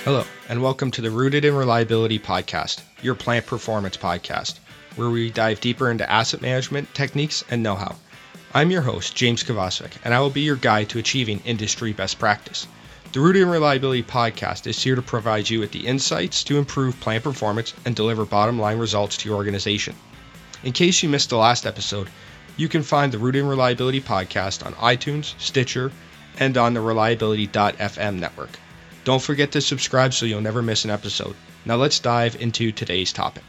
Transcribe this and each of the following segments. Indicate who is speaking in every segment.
Speaker 1: Hello, and welcome to the Rooted in Reliability podcast, your plant performance podcast, where we dive deeper into asset management techniques and know-how. I'm your host, James Kovacevic, and I will be your guide to achieving industry best practice. The Rooted in Reliability podcast is here to provide you with the insights to improve plant performance and deliver bottom-line results to your organization. In case you missed the last episode, you can find the Rooted in Reliability podcast on iTunes, Stitcher, and on the Reliability.fm network. Don't forget to subscribe so you'll never miss an episode. Now let's dive into today's topic.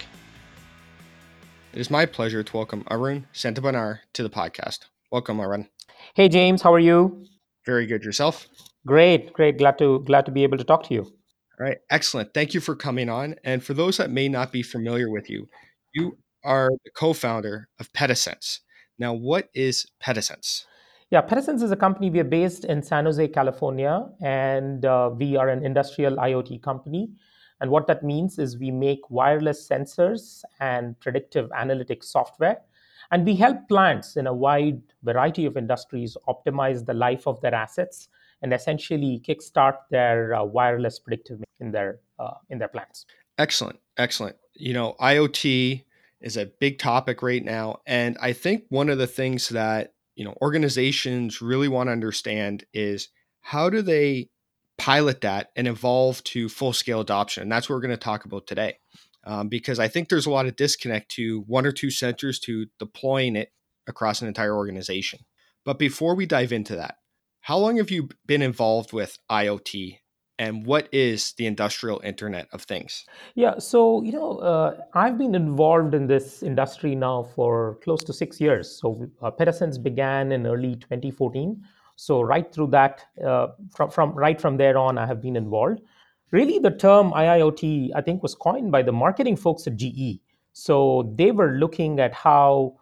Speaker 1: It is my pleasure to welcome Arun Santabanar to the podcast. Welcome, Arun.
Speaker 2: Hey James, how are you?
Speaker 1: Very good. Yourself?
Speaker 2: Great. Glad to be able to talk to you.
Speaker 1: All right, excellent. Thank you for coming on. And for those that may not be familiar with you, you are the co-founder of Petasense. Now, what is Petasense?
Speaker 2: Yeah, Petasense is a company. We are based in San Jose, California, and we are an industrial IoT company. And what that means is we make wireless sensors and predictive analytics software. And we help plants in a wide variety of industries optimize the life of their assets and essentially kickstart their wireless predictive in their plants.
Speaker 1: Excellent. Excellent. IoT is a big topic right now. And I think one of the things that, organizations really want to understand is how do they pilot that and evolve to full scale adoption? And that's what we're going to talk about today. Because I think there's a lot of disconnect to one or two sensors to deploying it across an entire organization. But before we dive into that, how long have you been involved with IoT and what is the industrial Internet of Things?
Speaker 2: Yeah, so I've been involved in this industry now for close to 6 years. So Petasense began in early 2014. So right through that, from right from there on, I have been involved. Really, the term IIoT, I think, was coined by the marketing folks at GE. So they were looking at how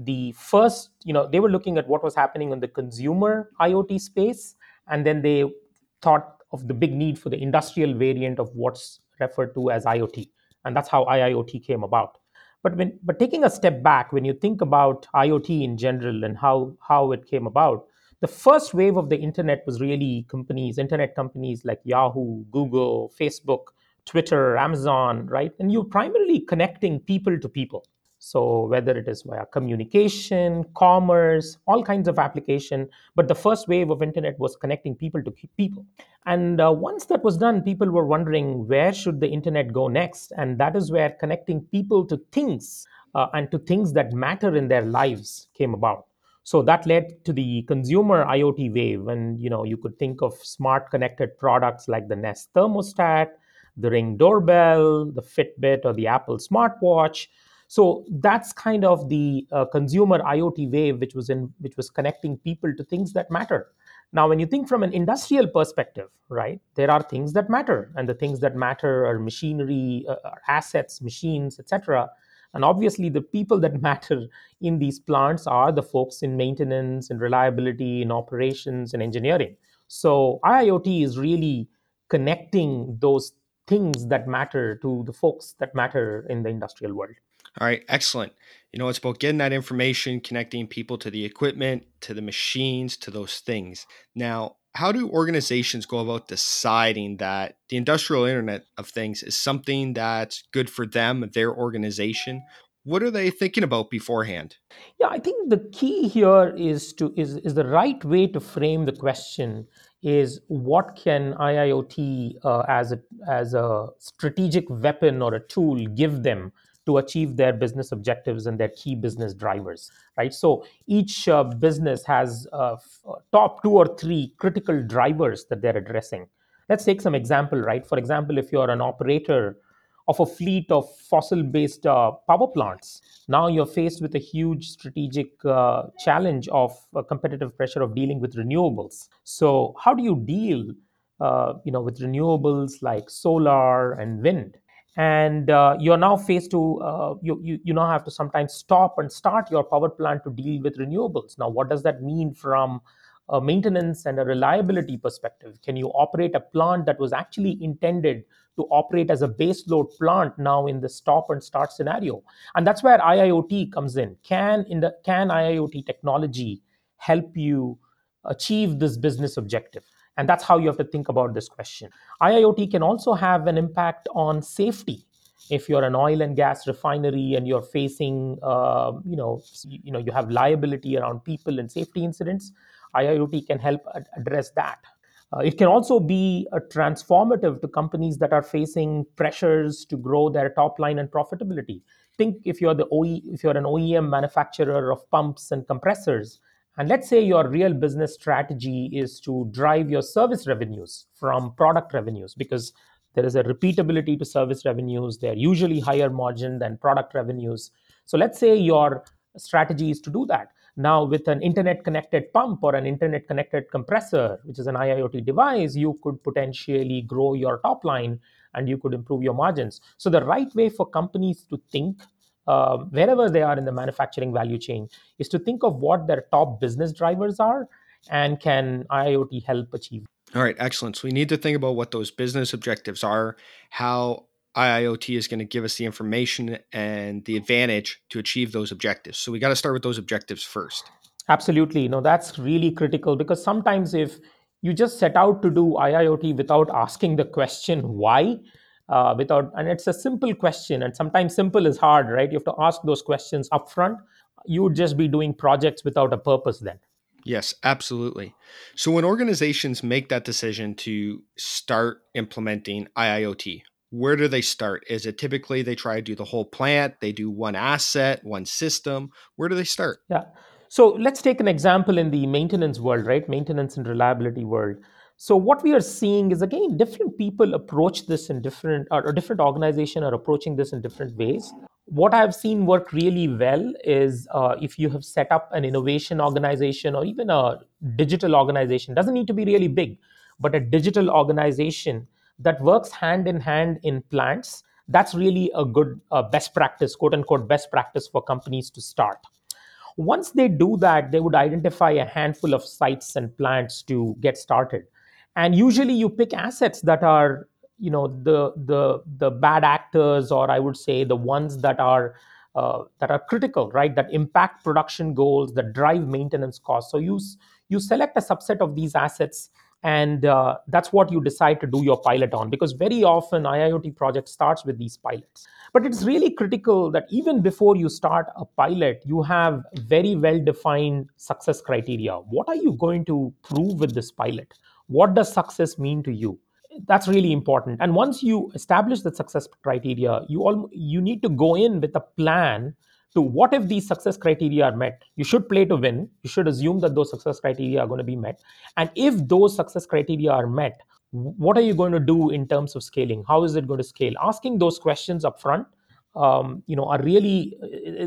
Speaker 2: they were looking at what was happening in the consumer IoT space, and then they thought of the big need for the industrial variant of what's referred to as IoT, and that's how IIoT came about. But taking a step back, when you think about IoT in general and how it came about, the first wave of the internet was really internet companies like Yahoo, Google, Facebook, Twitter, Amazon, right? And you're primarily connecting people to people. So whether it is via communication, commerce, all kinds of application, but the first wave of internet was connecting people to people. And once that was done, people were wondering where should the internet go next, and that is where connecting people to things and to things that matter in their lives came about. So that led to the consumer IoT wave, and you could think of smart connected products like the Nest thermostat, the Ring doorbell, the Fitbit, or the Apple smartwatch. So that's kind of the consumer IoT wave, which was connecting people to things that matter. Now, when you think from an industrial perspective, right, there are things that matter, and the things that matter are machinery, are assets, machines, etc. And obviously, the people that matter in these plants are the folks in maintenance and reliability, in operations and engineering. So IoT is really connecting those things that matter to the folks that matter in the industrial world.
Speaker 1: All right, excellent. It's about getting that information, connecting people to the equipment, to the machines, to those things. Now, how do organizations go about deciding that the industrial Internet of Things is something that's good for them, their organization? What are they thinking about beforehand?
Speaker 2: Yeah, I think the key here is the right way to frame the question is what can IIoT as a strategic weapon or a tool give them to achieve their business objectives and their key business drivers, right? So each business has top two or three critical drivers that they're addressing. Let's take some example, right? For example, if you're an operator of a fleet of fossil-based power plants, now you're faced with a huge strategic challenge of competitive pressure of dealing with renewables. So how do you deal with renewables like solar and wind? And you're now faced to you now have to sometimes stop and start your power plant to deal with renewables. Now what does that mean from a maintenance and a reliability perspective? Can you operate a plant that was actually intended to operate as a base load plant now in the stop and start scenario? And that's where IIoT comes in. Can IIoT technology help you achieve this business objective? And that's how you have to think about this question. IIoT can also have an impact on safety. If you're an oil and gas refinery and you're facing, you have liability around people and safety incidents, IIoT can help address that. It can also be a transformative to companies that are facing pressures to grow their top line and profitability. Think if you're if you're an OEM manufacturer of pumps and compressors, and let's say your real business strategy is to drive your service revenues from product revenues, because there is a repeatability to service revenues. They're usually higher margin than product revenues. So let's say your strategy is to do that. Now, with an internet connected pump or an internet connected compressor, which is an IIoT device, you could potentially grow your top line and you could improve your margins. So, the right way for companies to think, wherever they are in the manufacturing value chain, is to think of what their top business drivers are and can IIoT help achieve.
Speaker 1: All right, excellent. So we need to think about what those business objectives are, how IIoT is going to give us the information and the advantage to achieve those objectives. So we got to start with those objectives first.
Speaker 2: Absolutely. No, that's really critical because sometimes if you just set out to do IIoT without asking the question why, and it's a simple question, and sometimes simple is hard, right? You have to ask those questions upfront. You would just be doing projects without a purpose then.
Speaker 1: Yes, absolutely. So when organizations make that decision to start implementing IIoT, where do they start? Is it typically they try to do the whole plant, they do one asset, one system? Where do they start?
Speaker 2: Yeah. So let's take an example in the maintenance world, right? Maintenance and reliability world. So what we are seeing is again different people approach this in different or different organization are approaching this in different ways. What I've seen work really well is if you have set up an innovation organization or even a digital organization, doesn't need to be really big, but a digital organization that works hand in hand in plants. That's really a good best practice, quote unquote, best practice for companies to start. Once they do that, they would identify a handful of sites and plants to get started. And usually you pick assets that are, the bad actors, or I would say the ones that are critical, right? That impact production goals, that drive maintenance costs. So you select a subset of these assets, and that's what you decide to do your pilot on, because very often IIoT project starts with these pilots. But it's really critical that even before you start a pilot, you have very well defined success criteria. What are you going to prove with this pilot? What does success mean to you? That's really important. And once you establish the success criteria, you need to go in with a plan to what if these success criteria are met. You should play to win. You should assume that those success criteria are going to be met. And if those success criteria are met, what are you going to do in terms of scaling? How is it going to scale? Asking those questions up front, are really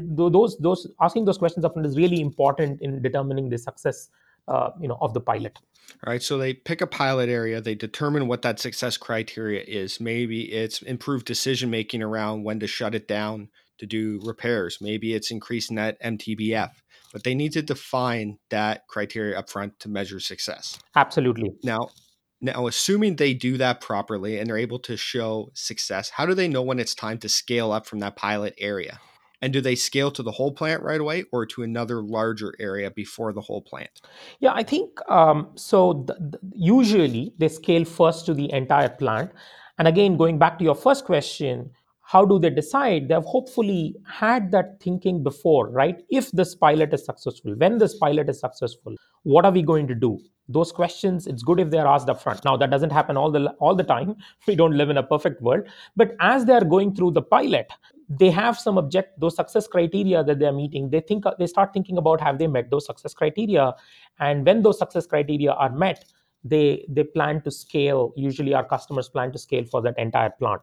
Speaker 2: those asking those questions up front is really important in determining the success, of the pilot.
Speaker 1: All right, so they pick a pilot area, they determine what that success criteria is. Maybe it's improved decision making around when to shut it down to do repairs. Maybe it's increasing that MTBF, but they need to define that criteria upfront to measure success.
Speaker 2: Absolutely.
Speaker 1: Now, assuming they do that properly and they're able to show success, how do they know when it's time to scale up from that pilot area? And do they scale to the whole plant right away or to another larger area before the whole plant?
Speaker 2: Yeah, I think so. Usually they scale first to the entire plant. And again, going back to your first question, how do they decide? They've hopefully had that thinking before, right? If this pilot is successful, when this pilot is successful, what are we going to do? Those questions, it's good if they're asked up front. Now, that doesn't happen all the time. We don't live in a perfect world. But as they're going through the pilot, they have some those success criteria that they're meeting. They start thinking about have they met those success criteria, and when those success criteria are met, they plan to scale. Usually our customers plan to scale for that entire plant.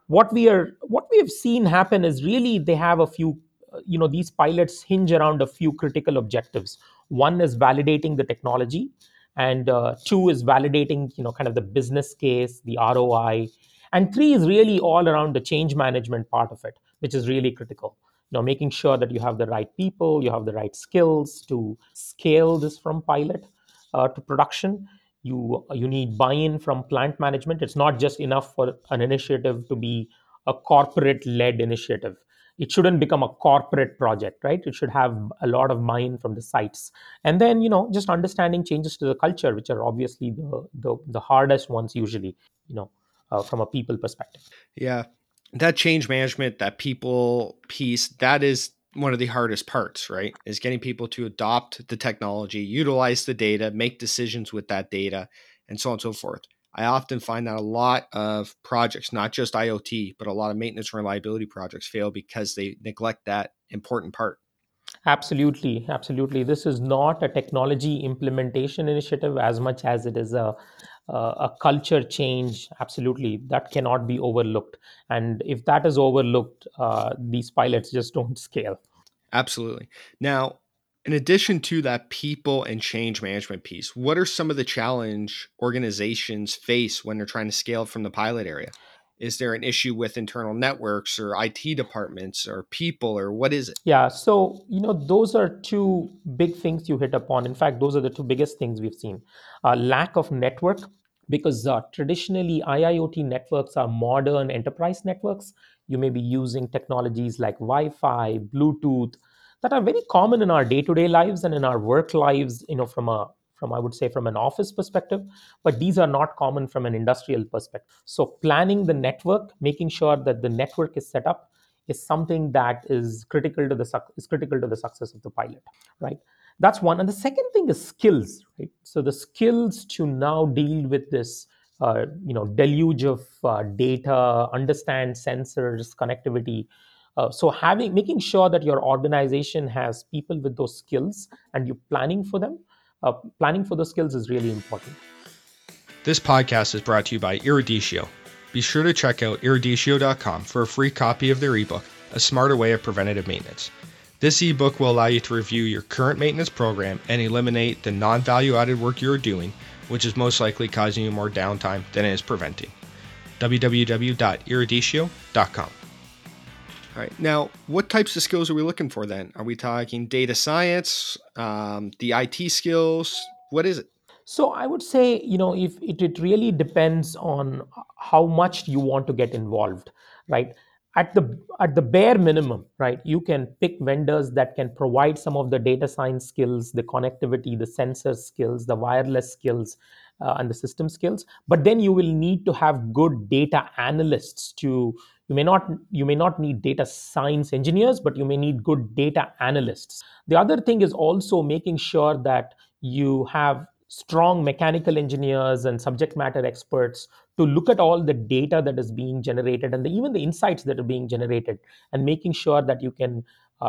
Speaker 2: What we have seen happen is really they have a few, these pilots hinge around a few critical objectives. One is validating the technology, and two is validating, kind of the business case, the ROI, and three is really all around the change management part of it, which is really critical. Making sure that you have the right people, you have the right skills to scale this from pilot to production. You need buy-in from plant management. It's not just enough for an initiative to be a corporate led initiative. It shouldn't become a corporate project, right? It should have a lot of buy-in from the sites. And then, just understanding changes to the culture, which are obviously the hardest ones usually, you know from a people perspective.
Speaker 1: Yeah. That change management, that people piece, that is one of the hardest parts, right? Is getting people to adopt the technology, utilize the data, make decisions with that data, and so on and so forth. I often find that a lot of projects, not just IoT, but a lot of maintenance and reliability projects fail because they neglect that important part.
Speaker 2: Absolutely, absolutely. This is not a technology implementation initiative as much as it is a culture change. Absolutely, that cannot be overlooked. And if that is overlooked, these pilots just don't scale.
Speaker 1: Absolutely. Now, in addition to that people and change management piece, what are some of the challenge organizations face when they're trying to scale from the pilot area? Is there an issue with internal networks or IT departments or people, or what is it?
Speaker 2: Yeah, so those are two big things you hit upon. In fact, those are the two biggest things we've seen. Lack of network, because traditionally IIoT networks are modern enterprise networks. You may be using technologies like Wi-Fi, Bluetooth, that are very common in our day-to-day lives and in our work lives. From I would say from an office perspective, but these are not common from an industrial perspective. So planning the network, making sure that the network is set up is something that is critical to the success of the pilot, right? That's one. And the second thing is skills, right? So the skills to now deal with this deluge of data, understand sensors, connectivity. So having making sure that your organization has people with those skills and you're planning for them. Planning for the skills is really important.
Speaker 1: This podcast is brought to you by Iridicio. Be sure to check out iridicio.com for a free copy of their ebook, A Smarter Way of Preventative Maintenance. This ebook will allow you to review your current maintenance program and eliminate the non-value added work you are doing, which is most likely causing you more downtime than it is preventing. www.iridicio.com. All right. Now, what types of skills are we looking for then? Are we talking data science, the IT skills? What is it?
Speaker 2: So I would say, if it really depends on how much you want to get involved, right? At the bare minimum, right? You can pick vendors that can provide some of the data science skills, the connectivity, the sensor skills, the wireless skills, and the system skills. But then you will need to have good data analysts to. You may not need data science engineers, but you may need good data analysts. The other thing is also making sure that you have strong mechanical engineers and subject matter experts to look at all the data that is being generated and even the insights that are being generated, and making sure that you can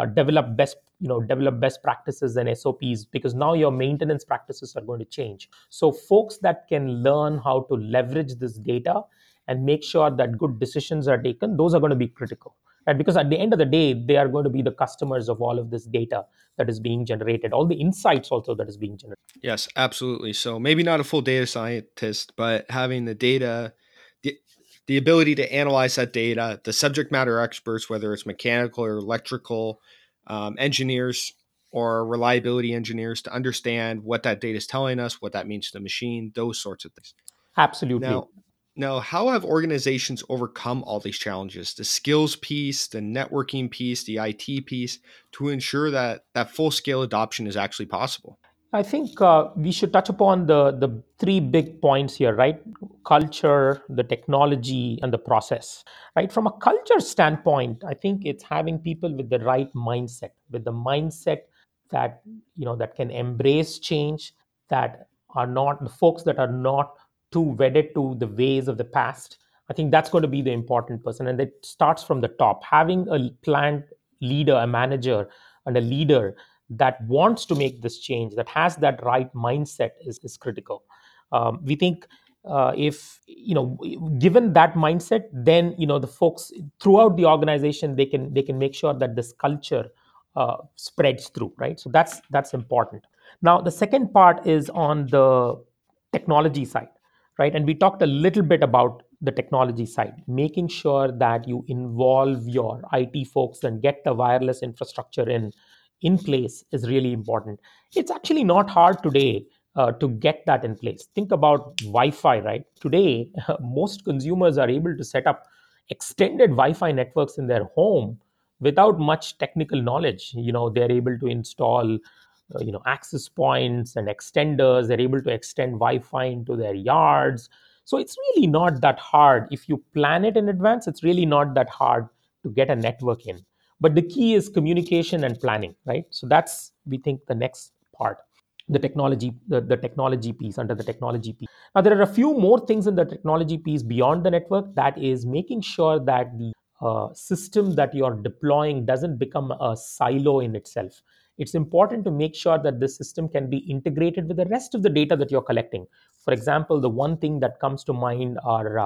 Speaker 2: develop best practices and SOPs, because now your maintenance practices are going to change. So folks that can learn how to leverage this data and make sure that good decisions are taken, those are going to be critical, right? Because at the end of the day, they are going to be the customers of all of this data that is being generated, all the insights also that is being generated.
Speaker 1: Yes, absolutely. So maybe not a full data scientist, but having the data, the, the ability to analyze that data, the subject matter experts, whether it's mechanical or electrical engineers or reliability engineers, to understand what that data is telling us, what that means to the machine, those sorts of things.
Speaker 2: Absolutely.
Speaker 1: Now, now, how have organizations overcome all these challenges? The skills piece, the networking piece, the IT piece, to ensure that that full scale adoption is actually possible.
Speaker 2: I think we should touch upon the three big points here, right? Culture, the technology, and the process, right? From a culture standpoint, I think it's having people with the right mindset, with the mindset that that can embrace change, that are not the folks that are not too wedded to the ways of the past. I think that's going to be the important person, and it starts from the top. Having a plant leader, a manager, and a leader that wants to make this change, that has that right mindset, is critical. We think if given that mindset, then the folks throughout the organization, they can make sure that this culture spreads through, right? So that's important. Now the second part is on the technology side, right? And we talked a little bit about the technology side, making sure that you involve your IT folks and get the wireless infrastructure in place is really important. It's actually not hard today to get that in place. Think about Wi-Fi, right? Today, most consumers are able to set up extended Wi-Fi networks in their home without much technical knowledge. They're able to install access points and extenders. They're able to extend Wi-Fi into their yards. So it's really not that hard. If you plan it in advance, it's really not that hard to get a network in. But the key is communication and planning, right? So that's, we think, the next part, the technology piece, under the technology piece. Now there are a few more things in the technology piece beyond the network. That is making sure that the system that you're deploying doesn't become a silo in itself. It's important to make sure that the system can be integrated with the rest of the data that you're collecting. For example, the one thing that comes to mind are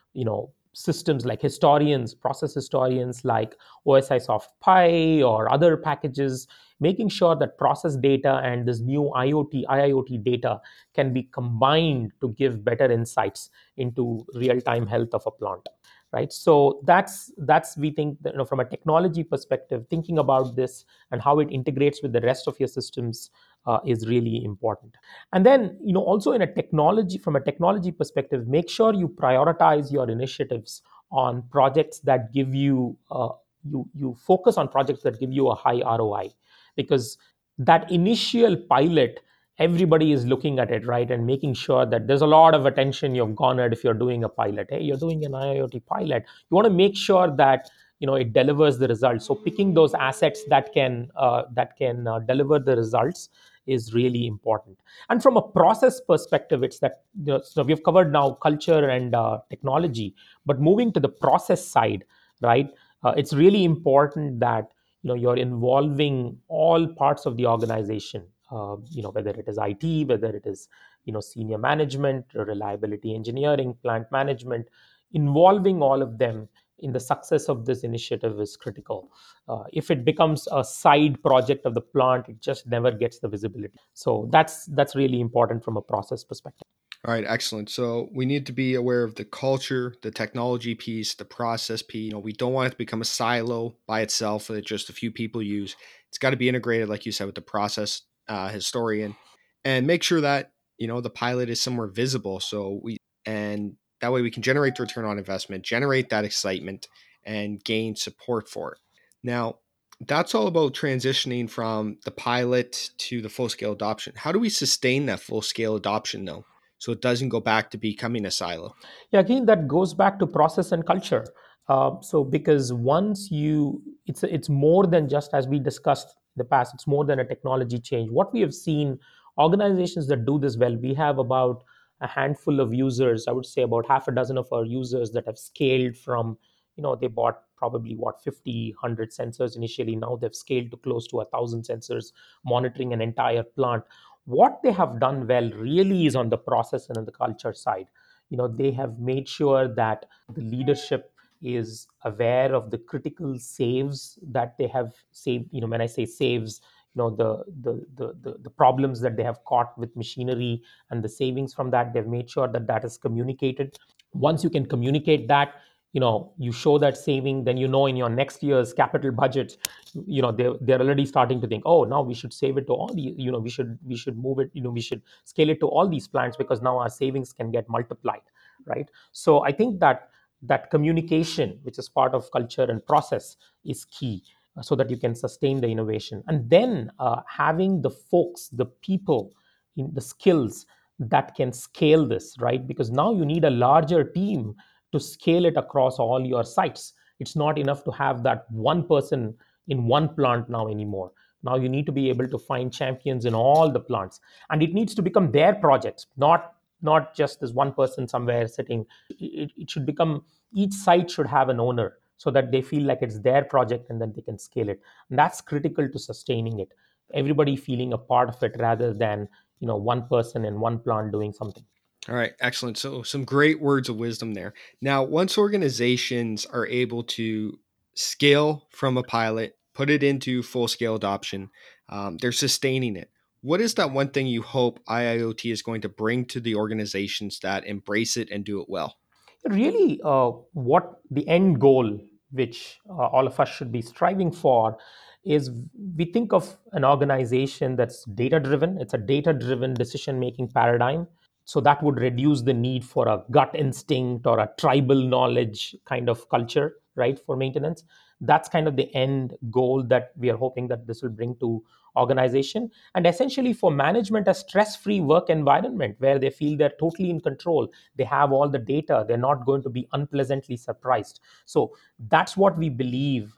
Speaker 2: systems like historians, process historians like OSI Soft Pi or other packages, making sure that process data and this new IIoT data can be combined to give better insights into real-time health of a plant. Right. So that's we think that, from a technology perspective, thinking about this and how it integrates with the rest of your systems is really important. And then, also in a technology from a technology perspective, make sure you prioritize your initiatives on projects that give you you focus on projects that give you a high ROI, because that initial pilot, everybody is looking at it, right, and making sure that there's a lot of attention you've garnered. If you're doing a pilot, hey, you're doing an IoT pilot, you want to make sure that it delivers the results. So picking those assets that can deliver the results is really important. And from a process perspective, it's that, so we've covered now culture and technology, but moving to the process side, right, it's really important that you're involving all parts of the organization, whether it is IT, whether it is senior management, reliability engineering, plant management. Involving all of them in the success of this initiative is critical. If it becomes a side project of the plant, it just never gets the visibility. So that's really important from a process perspective.
Speaker 1: All right, excellent. So we need to be aware of the culture, the technology piece, the process piece. We don't want it to become a silo by itself that just a few people use. It's got to be integrated, like you said, with the process historian, and make sure that the pilot is somewhere visible. And that way we can generate the return on investment, generate that excitement, and gain support for it. Now, that's all about transitioning from the pilot to the full scale adoption. How do we sustain that full scale adoption though, so it doesn't go back to becoming a silo?
Speaker 2: Yeah, again, that goes back to process and culture. So because once it's more than just, as we discussed in the past, it's more than a technology change. What we have seen, organizations that do this well, we have about a handful of users. I would say about half a dozen of our users that have scaled from, they bought probably 50, 100 sensors initially. Now they've scaled to close to 1,000 sensors, monitoring an entire plant. What they have done well really is on the process and on the culture side. They have made sure that the leadership is aware of the critical saves that they have saved. When I say saves, the problems that they have caught with machinery and the savings from that, they've made sure that that is communicated. Once you can communicate that, you show that saving, then in your next year's capital budget, they're already starting to think, oh, now we should save it to all the, we should move it, we should scale it to all these plants, because now our savings can get multiplied, right? So I think that communication, which is part of culture and process, is key, so that you can sustain the innovation. And then having the folks, the people, in the skills that can scale this, right? Because now you need a larger team to scale it across all your sites. It's not enough to have that one person in one plant now anymore. Now you need to be able to find champions in all the plants, and it needs to become their projects, not just this one person somewhere sitting. It should become, each site should have an owner, so that they feel like it's their project, and then they can scale it. And that's critical to sustaining it. Everybody feeling a part of it, rather than one person in one plant doing something.
Speaker 1: All right, excellent. So, some great words of wisdom there. Now, once organizations are able to scale from a pilot, put it into full scale adoption, they're sustaining it. What is that one thing you hope IIoT is going to bring to the organizations that embrace it and do it well?
Speaker 2: Really, what the end goal, which all of us should be striving for, is, we think of an organization that's data driven. It's a data driven decision making paradigm. So that would reduce the need for a gut instinct or a tribal knowledge kind of culture, right, for maintenance. That's kind of the end goal that we are hoping that this will bring to organization, and essentially for management, a stress-free work environment where they feel they're totally in control. They have all the data. They're not going to be unpleasantly surprised. So that's what we believe.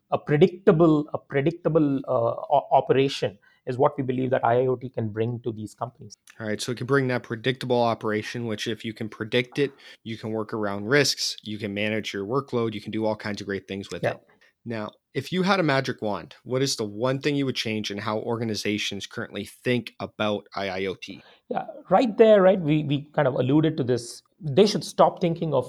Speaker 2: A predictable operation is what we believe that IIoT can bring to these companies.
Speaker 1: All right, so it can bring that predictable operation, which if you can predict it, you can work around risks, you can manage your workload, you can do all kinds of great things with
Speaker 2: Yeah.
Speaker 1: it. Now, if you had a magic wand, what is the one thing you would change in how organizations currently think about IIoT?
Speaker 2: Yeah, right there, right? We kind of alluded to this. They should stop thinking of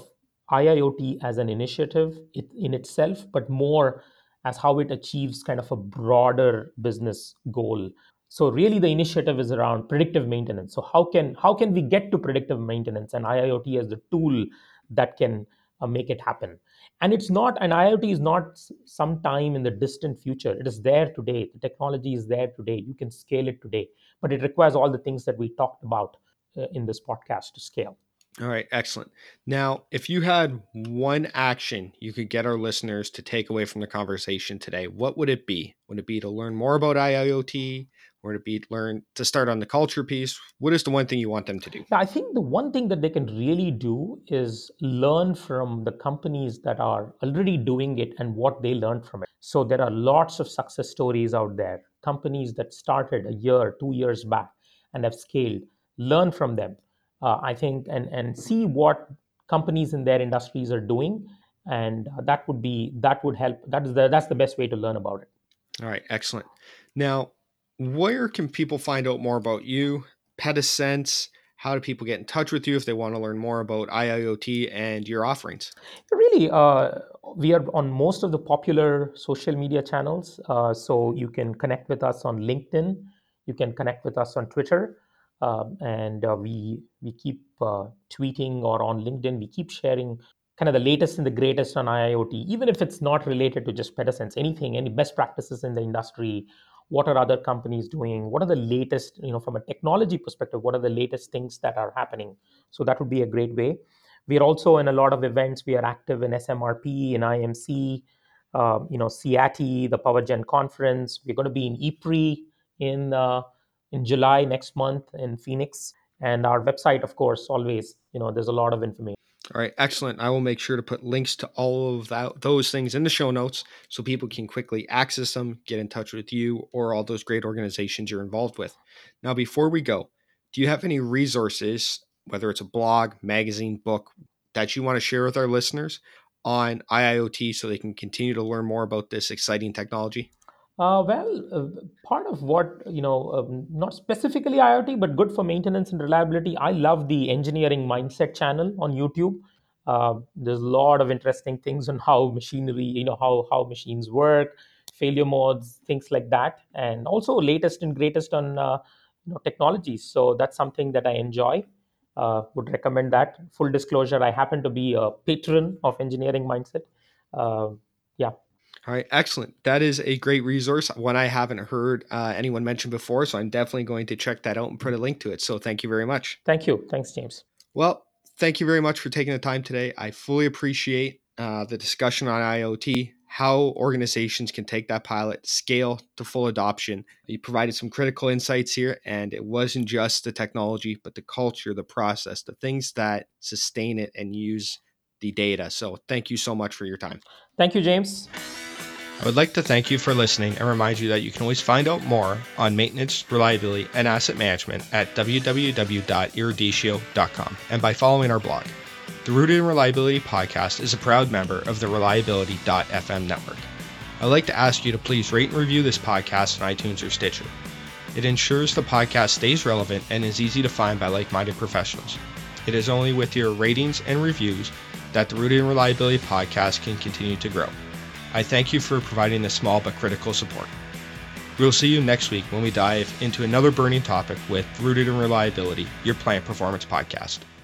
Speaker 2: IIoT as an initiative in itself, but more as how it achieves kind of a broader business goal. So really the initiative is around predictive maintenance. So how can we get to predictive maintenance, and IIoT as the tool that can make it happen? And it's not, and IIoT is not sometime in the distant future. It is there today. The technology is there today. You can scale it today, but it requires all the things that we talked about in this podcast to scale.
Speaker 1: All right, excellent. Now, if you had one action you could get our listeners to take away from the conversation today, what would it be? Would it be to learn more about IIoT? Or would it be learn to start on the culture piece? What is the one thing you want them to do?
Speaker 2: Yeah, I think the one thing that they can really do is learn from the companies that are already doing it and what they learned from it. So there are lots of success stories out there, companies that started a year, 2 years back and have scaled. Learn from them, I think, and see what companies in their industries are doing, and that would help. That's the best way to learn about it.
Speaker 1: All right, excellent. Now, where can people find out more about you, Petasense? How do people get in touch with you if they want to learn more about IIoT and your offerings?
Speaker 2: Really, we are on most of the popular social media channels. So you can connect with us on LinkedIn. You can connect with us on Twitter, and we keep tweeting, or on LinkedIn we keep sharing kind of the latest and the greatest on IIoT, even if it's not related to just Petasense. Anything, any best practices in the industry. What are other companies doing? What are the latest, from a technology perspective? What are the latest things that are happening? So that would be a great way. We are also in a lot of events. We are active in SMRP, in IMC, CIATI, the PowerGen conference. We're going to be in EPRI in July next month in Phoenix. And our website, of course, always, there's a lot of information.
Speaker 1: All right, excellent. I will make sure to put links to all of those things in the show notes so people can quickly access them, get in touch with you or all those great organizations you're involved with. Now, before we go, do you have any resources, whether it's a blog, magazine, book, that you want to share with our listeners on IIoT so they can continue to learn more about this exciting technology?
Speaker 2: Part of what, not specifically IoT, but good for maintenance and reliability. I love the Engineering Mindset channel on YouTube. There's a lot of interesting things on how machinery, how machines work, failure modes, things like that, and also latest and greatest on technologies. So that's something that I enjoy. Would recommend that. Full disclosure: I happen to be a patron of Engineering Mindset. Yeah.
Speaker 1: All right, excellent. That is a great resource, one I haven't heard anyone mention before, so I'm definitely going to check that out and put a link to it. So thank you very much.
Speaker 2: Thank you. Thanks, James.
Speaker 1: Well, thank you very much for taking the time today. I fully appreciate the discussion on IoT, how organizations can take that pilot, scale to full adoption. You provided some critical insights here, and it wasn't just the technology, but the culture, the process, the things that sustain it and use the data. So thank you so much for your time.
Speaker 2: Thank you, James.
Speaker 1: I would like to thank you for listening and remind you that you can always find out more on maintenance, reliability, and asset management at www.eruditio.com and by following our blog. The Rooted in Reliability podcast is a proud member of the Reliability.fm network. I'd like to ask you to please rate and review this podcast on iTunes or Stitcher. It ensures the podcast stays relevant and is easy to find by like-minded professionals. It is only with your ratings and reviews that the Rooted in Reliability podcast can continue to grow. I thank you for providing this small but critical support. We'll see you next week when we dive into another burning topic with Rooted in Reliability, your plant performance podcast.